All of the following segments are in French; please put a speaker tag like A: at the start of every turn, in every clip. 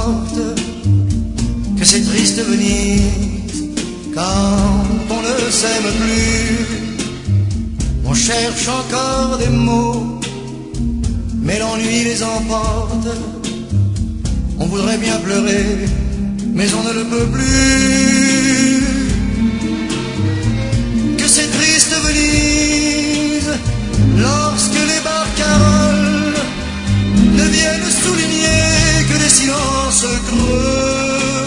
A: emporte, que c'est triste Venise quand on ne s'aime plus. On cherche encore des mots, mais l'ennui les emporte. On voudrait bien pleurer, mais on ne le peut plus. Que c'est triste Venise, lorsque les barcaroles ne viennent souligner que des silences creux,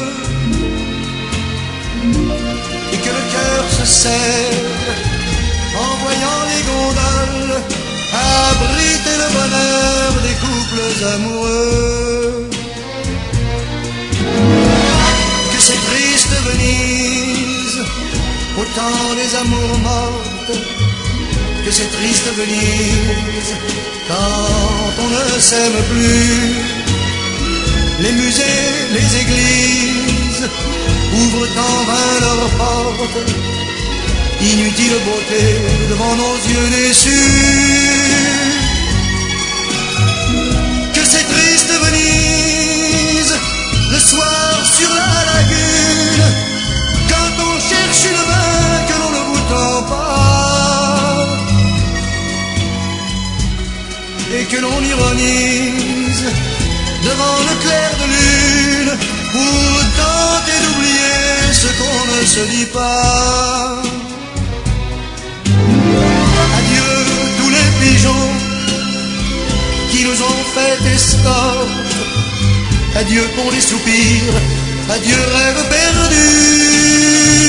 A: et que le cœur se serre en voyant les gondoles abriter le bonheur des couples amoureux. Que c'est triste Venise, au temps des amours mortes. Que c'est triste Venise, quand on ne s'aime plus. Les musées, les églises ouvrent en vain leurs portes. Inutile beauté devant nos yeux déçus. Que c'est triste Venise, le soir sur la lagune, quand on cherche une main que l'on ne vous tend pas, et que l'on ironise devant le clair de lune pour tenter d'oublier ce qu'on ne se dit pas. Adieu tous les pigeons qui nous ont fait escorte. Adieu pour les soupirs, adieu rêve perdu.